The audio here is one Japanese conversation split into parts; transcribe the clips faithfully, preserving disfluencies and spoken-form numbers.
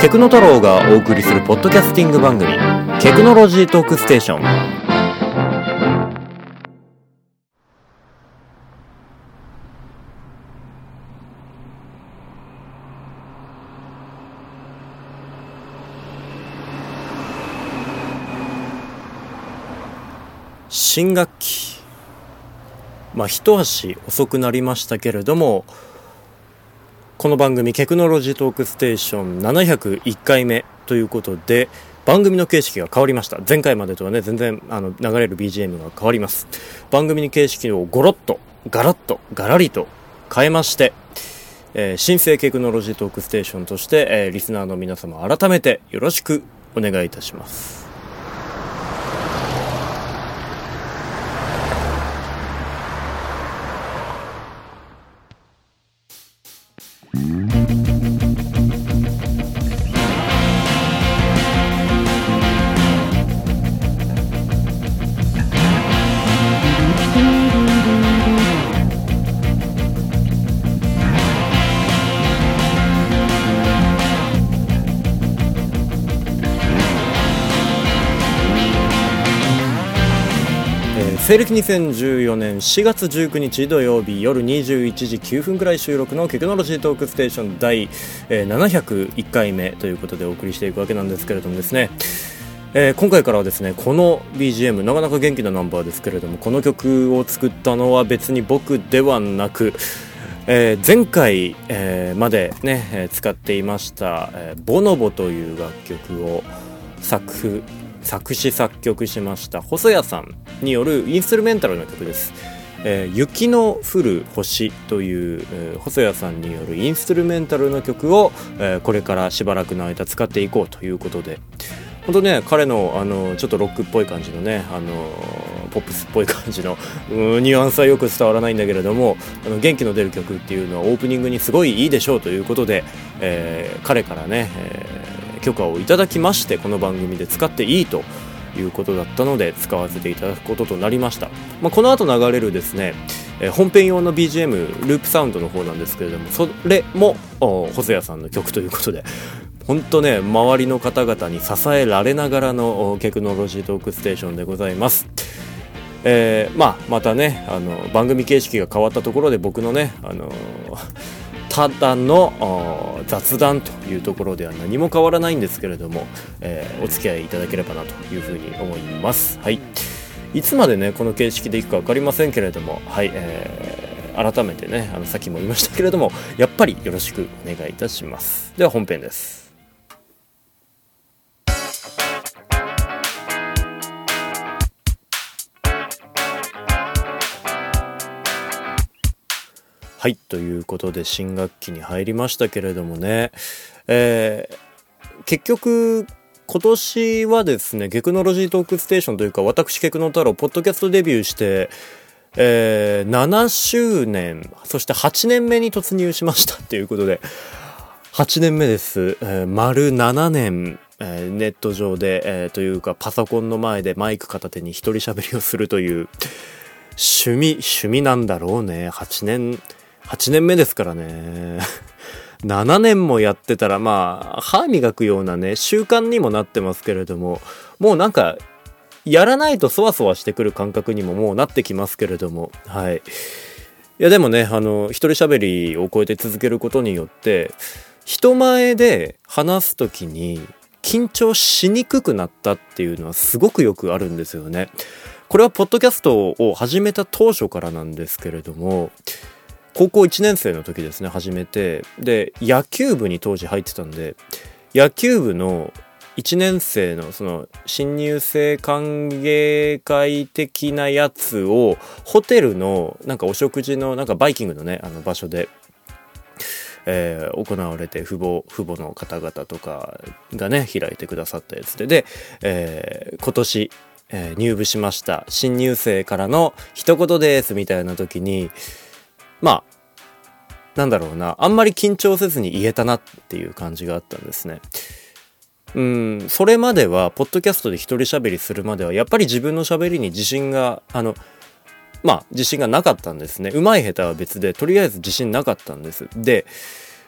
テクノ太郎がお送りするポッドキャスティング番組テクノロジートークステーション。新学期、まあ一足遅くなりましたけれども、この番組テクノロジートークステーションななひゃくいっかいめということで、番組の形式が変わりました。前回までとはね、全然あの流れる ビージーエム が変わります。番組の形式をゴロッとガラッとガラリと変えまして、えー、新生テクノロジートークステーションとして、えー、リスナーの皆様改めてよろしくお願いいたします。西暦にせんじゅうよねんしがつじゅうくにち土曜日夜にじゅういちじきゅうふんくらい収録のテクノロジートークステーション第ななひゃくいっかいめということでお送りしていくわけなんですけれどもですね、えー、今回からはですね、この ビージーエム なかなか元気なナンバーですけれども、この曲を作ったのは別に僕ではなく、えー、前回、えー、までね、えー、使っていました、えー、ボノボという楽曲を作作詞作曲しました細谷さんによるインストゥルメンタルの曲です。えー、雪の降る星という、えー、細谷さんによるインストゥルメンタルの曲を、えー、これからしばらくの間使っていこうということで、本当ね、彼のあのちょっとロックっぽい感じのね、あのポップスっぽい感じのニュアンスはよく伝わらないんだけれども、あの元気の出る曲っていうのはオープニングにすごいいいでしょうということで、えー、彼からね、えー許可をいただきまして、この番組で使っていいということだったので使わせていただくこととなりました。まあ、この後流れるですね、えー、本編用の ビージーエム ループサウンドの方なんですけれども、それも細谷さんの曲ということで、本当ね、周りの方々に支えられながらのテクノロジートークステーションでございます。えー、まあまたね、あの番組形式が変わったところで僕のね、あのただの雑談というところでは何も変わらないんですけれども、えー、お付き合いいただければなというふうに思います。はい、いつまでねこの形式でいくか分かりませんけれども、はい、えー、改めてね、あのさっきも言いましたけれども、やっぱりよろしくお願いいたします。では本編です。はい、ということで新学期に入りましたけれどもね、えー、結局今年はですね、テクノロジートークステーションというか、私テクノ太郎ポッドキャストデビューして、えー、ななしゅうねん、そしてはちねんめに突入しましたということで、はちねんめです。えー、丸ななねん、えー、ネット上で、えー、というかパソコンの前でマイク片手に一人喋りをするという趣味趣味なんだろうね。はちねんはちねんめですからね。ななねんもやってたら、まあ歯磨くようなね習慣にもなってますけれども、もうなんかやらないとそわそわしてくる感覚にももうなってきますけれども、はい。いやでもね、あの一人喋りをこうやって続けることによって、人前で話すときに緊張しにくくなったっていうのはすごくよくあるんですよね。これはポッドキャストを始めた当初からなんですけれども、高校いちねん生の時ですね、始めて、で野球部に当時入ってたんで、野球部のいちねん生のその新入生歓迎会的なやつをホテルのなんかお食事のなんかバイキングのね、あの場所で、えー、行われて、父母父母の方々とかがね開いてくださったやつで、で、えー、今年、えー、入部しました新入生からの一言ですみたいな時に、まあなんだろうな、あんまり緊張せずに言えたなっていう感じがあったんですね。うん、それまではポッドキャストで一人喋りするまではやっぱり自分の喋りに自信があのまあ自信がなかったんですね。上手い下手は別で、とりあえず自信なかったんです。で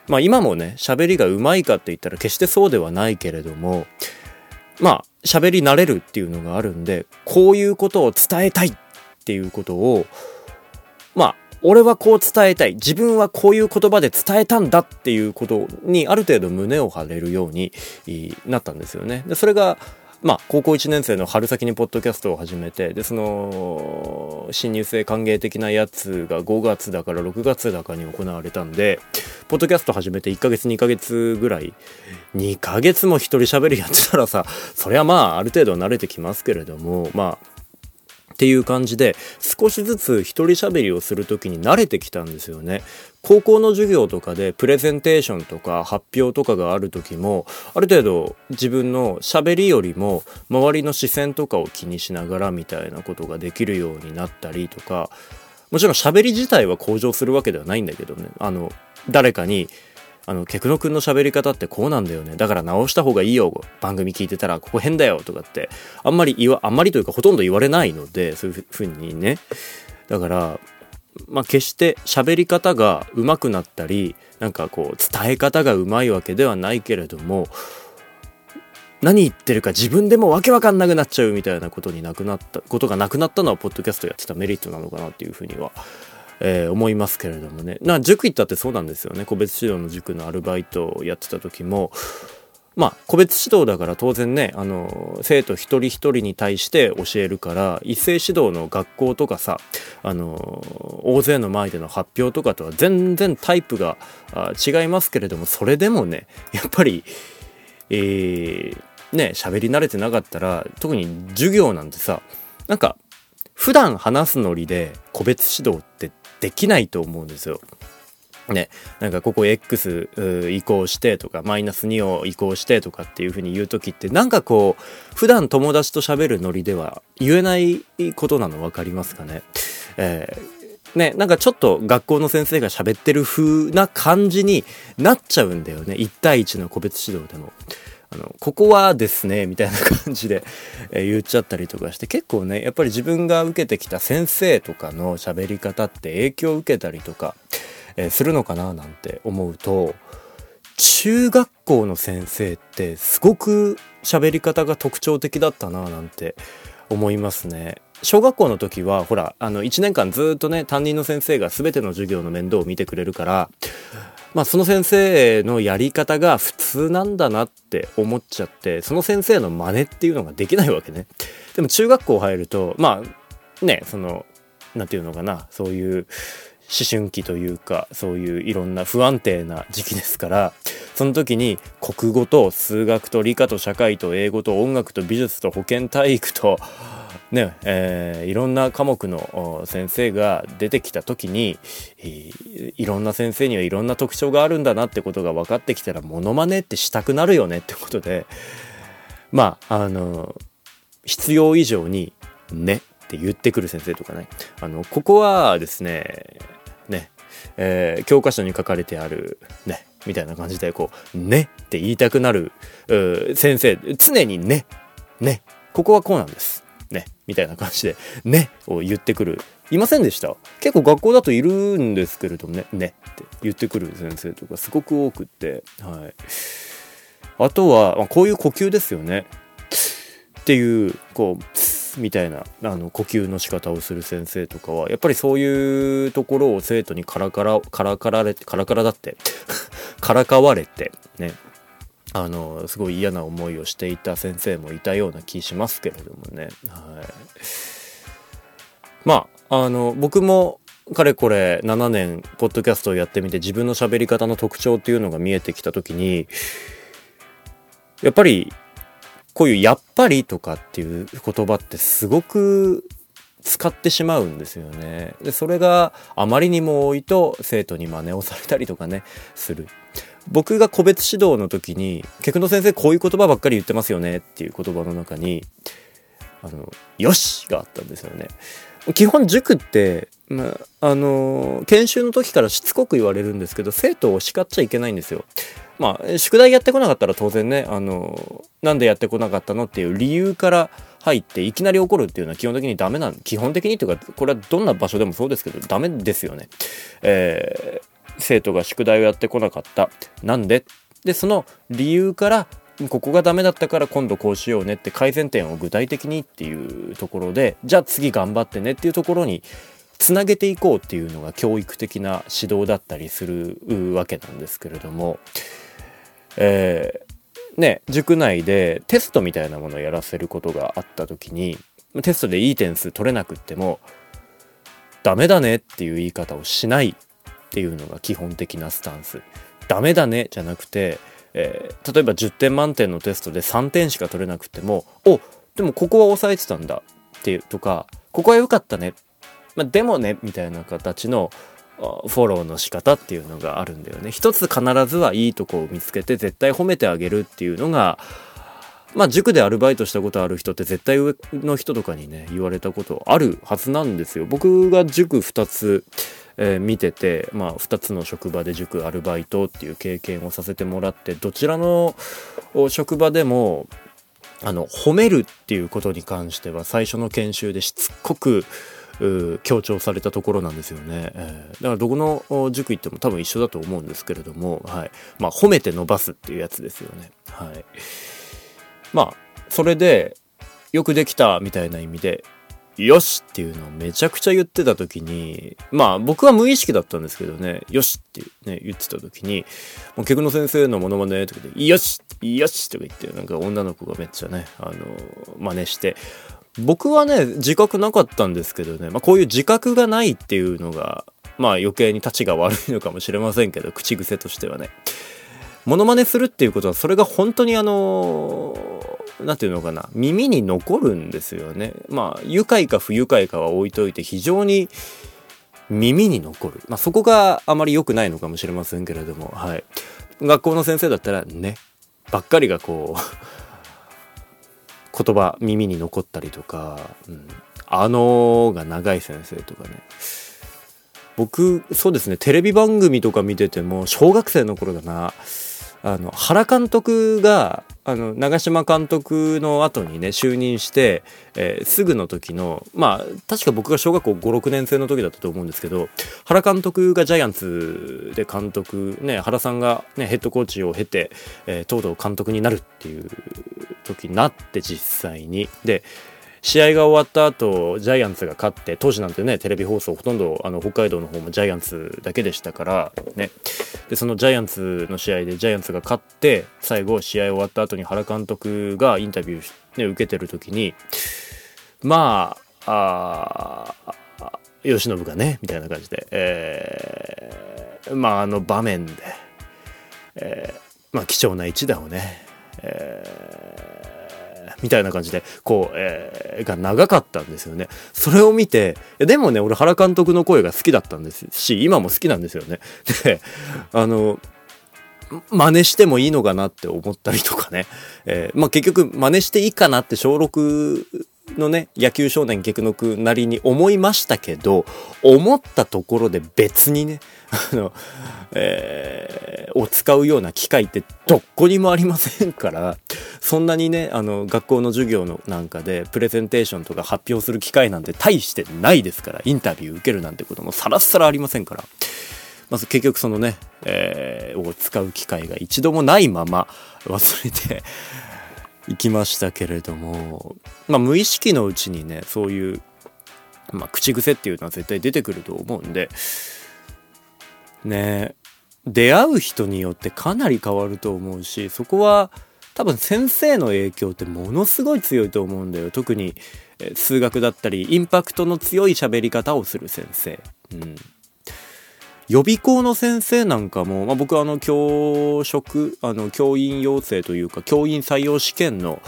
まあ今もね、喋りがうまいかって言ったら決してそうではないけれども、まあ喋り慣れるっていうのがあるんで、こういうことを伝えたいっていうことを、まあ俺はこう伝えたい、自分はこういう言葉で伝えたんだっていうことにある程度胸を張れるようになったんですよね。でそれがまあ高校いちねん生の春先にポッドキャストを始めて、でその新入生歓迎的なやつがごがつだからろくがつだかに行われたんで、ポッドキャスト始めていっかげつにかげつぐらい、にかげつも一人喋りやってたらさ、そりゃまあある程度慣れてきますけれども、まあっていう感じで少しずつ一人喋りをするときに慣れてきたんですよね。高校の授業とかでプレゼンテーションとか発表とかがあるときも、ある程度自分の喋りよりも周りの視線とかを気にしながらみたいなことができるようになったりとか、もちろん喋り自体は向上するわけではないんだけどね、あの誰かにあのケクノ君の喋り方ってこうなんだよね、だから直した方がいいよ、番組聞いてたらここ変だよとかってあんまり言わあんまりというかほとんど言われないので、そういうふうにね、だからまあ決して喋り方が上手くなったり、なんかこう伝え方が上手いわけではないけれども、何言ってるか自分でもわけわかんなくなっちゃうみたいなことになくなったことがなくなったのはポッドキャストやってたメリットなのかなっていうふうにはえー、思いますけれどもね。な塾行ったってそうなんですよね。個別指導の塾のアルバイトをやってた時も、まあ個別指導だから当然ね、あの生徒一人一人に対して教えるから、一斉指導の学校とかさ、あの大勢の前での発表とかとは全然タイプが違いますけれども、それでもね、やっぱりえー、ね喋り慣れてなかったら、特に授業なんてさ、なんか普段話すノリで個別指導ってできないと思うんですよ。ね、なんかここ X 移行してとかマイナスにを移行してとかっていう風に言うときって、なんかこう普段友達と喋るノリでは言えないことなの分かりますかね。えー、ね、なんかちょっと学校の先生が喋ってる風な感じになっちゃうんだよね。いち対いちの個別指導でも。あのここはですねみたいな感じで、えー、言っちゃったりとかして、結構ねやっぱり自分が受けてきた先生とかの喋り方って影響を受けたりとか、えー、するのかななんて思うと、中学校の先生ってすごく喋り方が特徴的だったななんて思いますね。小学校の時はほらあのいちねんかんずっとね担任の先生が全ての授業の面倒を見てくれるから、まあその先生のやり方が普通なんだなって思っちゃって、その先生の真似っていうのができないわけね。でも中学校入るとまあね、そのなんていうのかな、そういう思春期というか、そういういろんな不安定な時期ですから、その時に国語と数学と理科と社会と英語と音楽と美術と保健体育とね、えー、いろんな科目の先生が出てきた時に、いろんな先生にはいろんな特徴があるんだなってことが分かってきたら、モノマネってしたくなるよねってことで、まああの必要以上にねって言ってくる先生とかね、あのここはですねね、えー、教科書に書かれてあるねみたいな感じでこうねって言いたくなる先生、常にねねここはこうなんですねみたいな感じでねを言ってくる、いませんでした？結構学校だといるんですけれどもね、ねって言ってくる先生とかすごく多くって、はい。あとは、まあ、こういう呼吸ですよねっていうこうみたいなあの呼吸の仕方をする先生とかは、やっぱりそういうところを生徒にカラカラカラカラれてカラカラだってからかわれてね、あのすごい嫌な思いをしていた先生もいたような気しますけれどもね、はい。まああの僕もかれこれななねんポッドキャストをやってみて、自分の喋り方の特徴っていうのが見えてきた時に、やっぱりこういうやっぱりとかっていう言葉ってすごく使ってしまうんですよね。でそれがあまりにも多いと生徒に真似をされたりとかねする。僕が個別指導の時に、ケクノ先生こういう言葉ばっかり言ってますよねっていう言葉の中に、あのよしがあったんですよね。基本塾って、まあ、あの研修の時からしつこく言われるんですけど、生徒を叱っちゃいけないんですよ。まあ宿題やってこなかったら当然ね、あのなんでやってこなかったのっていう理由から入っていきなり怒るっていうのは基本的にダメなん、基本的にというかこれはどんな場所でもそうですけどダメですよね。えー生徒が宿題をやってこなかった。なんで？で、その理由からここがダメだったから今度こうしようねって改善点を具体的にっていうところで、じゃあ次頑張ってねっていうところにつなげていこうっていうのが教育的な指導だったりするわけなんですけれども、えー、ね、塾内でテストみたいなものをやらせることがあった時に、テストでいい点数取れなくってもダメだねっていう言い方をしないっていうのが基本的なスタンス。ダメだねじゃなくて、えー、例えばじゅってん満点のテストでさんてんしか取れなくても、お、でもここは抑えてたんだっていうとか、ここは良かったね、まあ、でもねみたいな形のフォローの仕方っていうのがあるんだよね。一つ必ずはいいとこを見つけて絶対褒めてあげるっていうのが、まあ塾でアルバイトしたことある人って絶対上の人とかにね言われたことあるはずなんですよ。僕が塾ふたつ、えー、見てて、まあふたつの職場で塾アルバイトっていう経験をさせてもらって、どちらの職場でもあの褒めるっていうことに関しては最初の研修でしつこく強調されたところなんですよね、えー、だからどこの塾行っても多分一緒だと思うんですけれども、はい、まあ褒めて伸ばすっていうやつですよね。はい、まあそれでよくできたみたいな意味でよしっていうのをめちゃくちゃ言ってた時に、まあ僕は無意識だったんですけどね、よしってね言ってた時に、もうケクノ先生のモノマネとかでよしよしとか言って、なんか女の子がめっちゃねあの真似して、僕はね自覚なかったんですけどね、まあこういう自覚がないっていうのがまあ余計に立ちが悪いのかもしれませんけど、口癖としてはね、モノマネするっていうことはそれが本当にあのなんていうのかな、耳に残るんですよね。まあ愉快か不愉快かは置いといて非常に耳に残る、まあそこがあまり良くないのかもしれませんけれども、はい、学校の先生だったらねばっかりがこう言葉耳に残ったりとか、うん、あのーが長い先生とかね、僕そうですねテレビ番組とか見てても小学生の頃だな、あの原監督があの長嶋監督の後にね就任して、えー、すぐの時の、まあ確か僕が小学校ご、ろくねん生の時だったと思うんですけど、原監督がジャイアンツで監督ね、原さんがねヘッドコーチを経て、えー、とうとう監督になるっていう時になって、実際にで試合が終わった後ジャイアンツが勝って、当時なんてねテレビ放送ほとんどあの北海道の方もジャイアンツだけでしたからね、でそのジャイアンツの試合でジャイアンツが勝って、最後試合終わった後に原監督がインタビュー、ね、受けてる時に、まああ由伸がねみたいな感じで、えー、まああの場面で、えー、まあ貴重な一打をね、えーみたいな感じでこう、えー、が長かったんですよね。それを見て、でもね俺原監督の声が好きだったんですし、今も好きなんですよね。であの真似してもいいのかなって思ったりとかね、えー、まあ結局真似していいかなって小ろくのね野球少年ケクノクなりに思いましたけど、思ったところで別にねあの、えー、を使うような機会ってどこにもありませんから、そんなにねあの学校の授業のなんかでプレゼンテーションとか発表する機会なんて大してないですから、インタビュー受けるなんてこともさらっさらありませんから、まず結局そのね、えー、を使う機会が一度もないまま忘れていきましたけれども、まあ無意識のうちにねそういう、まあ、口癖っていうのは絶対出てくると思うんでね、出会う人によってかなり変わると思うし、そこは多分先生の影響ってものすごい強いと思うんだよ。特に数学だったりインパクトの強い喋り方をする先生、うん、予備校の先生なんかも、まあ、僕はあの教職あの教員養成というか教員採用試験の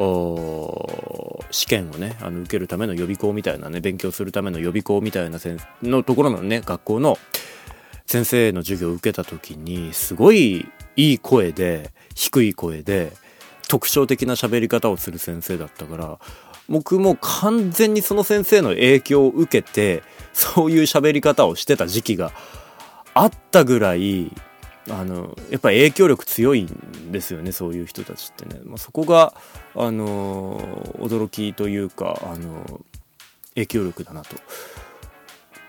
試験をねあの受けるための予備校みたいなね、勉強するための予備校みたいな先生のところのね学校の先生の授業を受けた時に、すごいいい声で低い声で特徴的な喋り方をする先生だったから、僕も完全にその先生の影響を受けてそういう喋り方をしてた時期があったぐらい、あのやっぱり影響力強いんですよね、そういう人たちってね。まあ、そこがあの驚きというか、あの影響力だなと。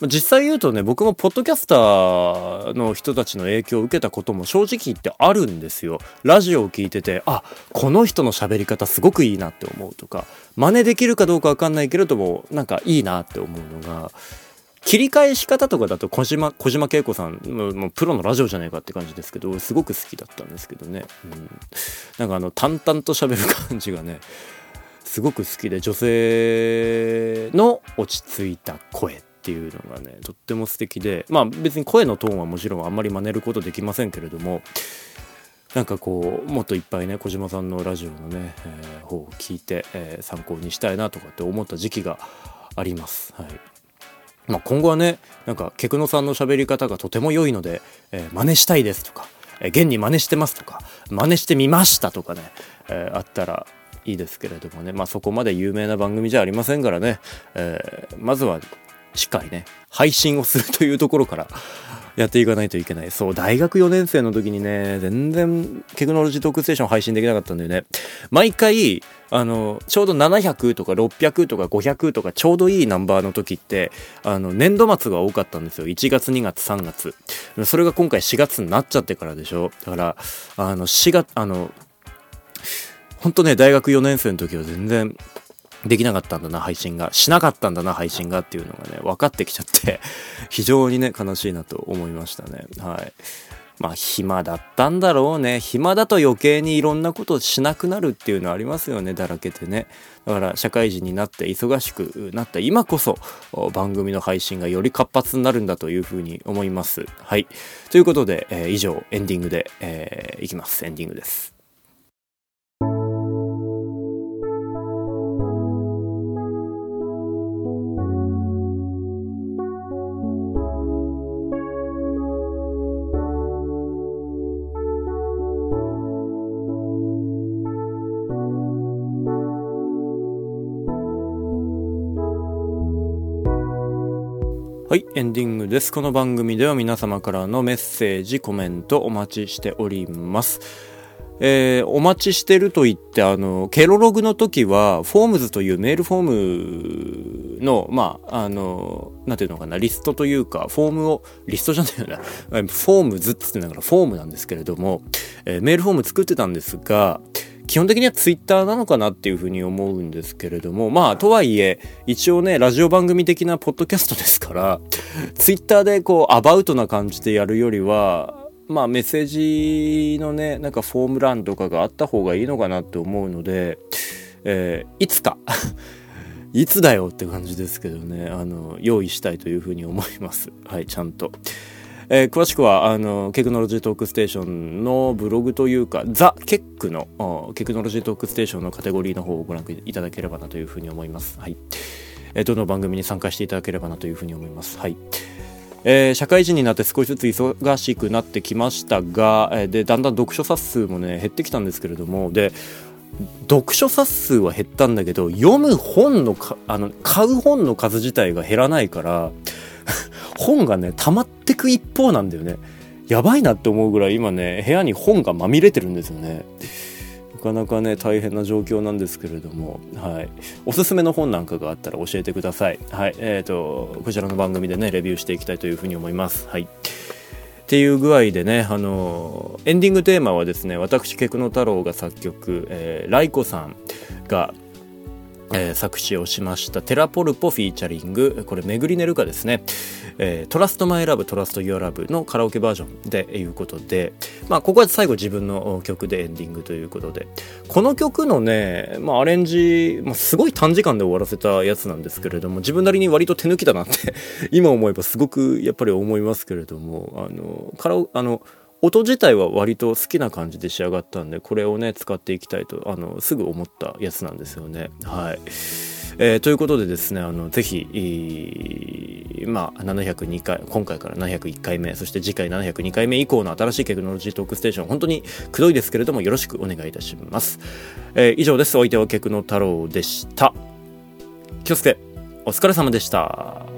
実際言うとね、僕もポッドキャスターの人たちの影響を受けたことも正直言ってあるんですよ。ラジオを聞いてて、あ、この人の喋り方すごくいいなって思うとか、真似できるかどうかわかんないけれども、なんかいいなって思うのが、切り返し方とかだと小島、小島恵子さん、もうプロのラジオじゃないかって感じですけど、すごく好きだったんですけどね。うん、なんかあの、淡々と喋る感じがね、すごく好きで、女性の落ち着いた声っていうのがね、とっても素敵で、まあ別に声のトーンはもちろんあんまり真似ることできませんけれども、なんかこうもっといっぱいね、小島さんのラジオのね、えー、方を聞いて、えー、参考にしたいなとかって思った時期があります。はい。まあ今後はね、なんかケクノさんの喋り方がとても良いので、えー、真似したいですとか、えー、現に真似してますとか、真似してみましたとかね、えー、あったらいいですけれどもね、まあそこまで有名な番組じゃありませんからね、えー、まずはしっかりね、配信をするというところからやっていかないといけない。そう、大学よねん生の時にね、全然テクノロジートークステーション配信できなかったんだよね。毎回あのちょうどななひゃくとかろっぴゃくとかごひゃくとかちょうどいいナンバーの時って、あの年度末が多かったんですよ。いちがつにがつさんがつ、それが今回しがつになっちゃってからでしょ。だからあのしがつ、あのほんとね、大学よねん生の時は全然できなかったんだな、配信がしなかったんだな、配信がっていうのがね分かってきちゃって非常にね悲しいなと思いましたね。はい。まあ暇だったんだろうね。暇だと余計にいろんなことをしなくなるっていうのはありますよね、だらけてね。だから社会人になって忙しくなった今こそ番組の配信がより活発になるんだというふうに思います。はい。ということで、えー、以上エンディングで、えー、いきます。エンディングです。はい、エンディングです。この番組では皆様からのメッセージ、コメントお待ちしております。えー、お待ちしてると言って、あの、ケロログの時は、フォームズというメールフォームの、まあ、あの、なんていうのかな、リストというか、フォームを、リストじゃないよな、フォームズって言ってんだからフォームなんですけれども、えー、メールフォーム作ってたんですが、基本的にはツイッターなのかなっていうふうに思うんですけれども、まあとはいえ一応ね、ラジオ番組的なポッドキャストですから、ツイッターでこうアバウトな感じでやるよりは、まあメッセージのね、なんかフォーム欄とかがあった方がいいのかなって思うので、えー、いつかいつだよって感じですけどね、あの用意したいというふうに思います。はい、ちゃんと。えー、詳しくはあのテクノロジートークステーションのブログというかザ・ケックのテクノロジートークステーションのカテゴリーの方をご覧いただければなというふうに思います。はい。えー、どの番組に参加していただければなというふうに思います。はい。えー、社会人になって少しずつ忙しくなってきましたが、えー、でだんだん読書冊数もね減ってきたんですけれども、で読書冊数は減ったんだけど、読む本のかあの買う本の数自体が減らないから本がね溜まってく一方なんだよね。やばいなって思うぐらい今ね部屋に本がまみれてるんですよね。なかなかね大変な状況なんですけれども、はい、おすすめの本なんかがあったら教えてください。はい、えーとこちらの番組でねレビューしていきたいというふうに思います。はい。っていう具合でね、あのエンディングテーマはですね、私ケクノ太郎が作曲、えー、ライコさんがえー、作詞をしましたテラポルポフィーチャリング、これめぐりねるかですね、えー、トラストマイラブトラストユアラブのカラオケバージョンでいうことで、まあここは最後自分の曲でエンディングということで、この曲のね、まあ、アレンジ、まあ、すごい短時間で終わらせたやつなんですけれども、自分なりに割と手抜きだなって今思えばすごくやっぱり思いますけれども、あのカラオあの音自体は割と好きな感じで仕上がったんで、これをね使っていきたいとあのすぐ思ったやつなんですよね。はい。えー、ということでですね、あのぜひ、まあ、ななひゃくにかい、今回からななひゃくいっかいめ、そして次回ななひゃくにかいめ以降の新しいテクノロジートークステーション、本当にくどいですけれどもよろしくお願いいたします。えー、以上です。お相手はケクノ太郎でした。気をつけ、お疲れ様でした。